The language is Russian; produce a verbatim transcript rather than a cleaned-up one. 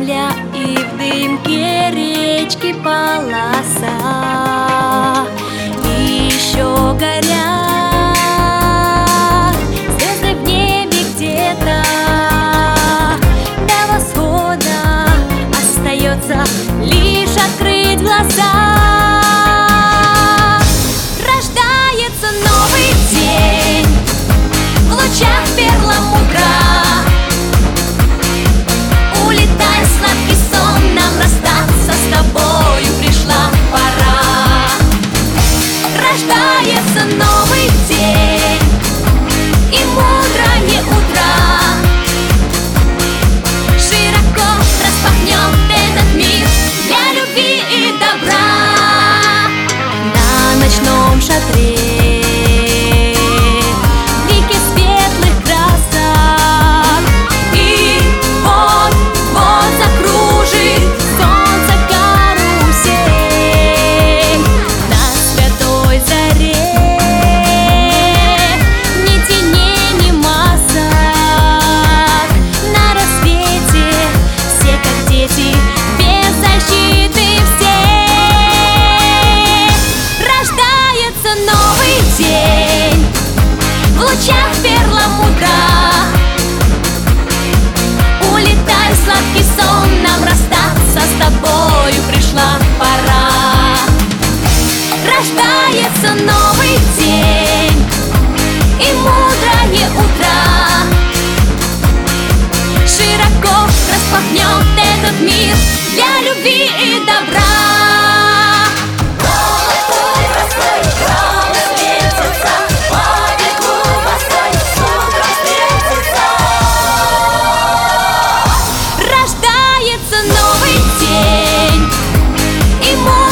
поля и в дымке речки полоса. И еще горят звезды в небе где-то. До восхода остается лишь открыть глаза. Рождается новый день в лучах перламутра. Улетай в сладкий сон, нам расстаться с тобою пришла пора. Рождается новый день, и мудрое утро широко распахнет этот мир для любви и добра. На ночном шатре в лучах перламутра. Улетай в сладкий сон, нам расстаться с тобою пришла пора. Рождается новый день, и мудрое утро широко распахнет этот мир для любви и добра. Новый день, и мой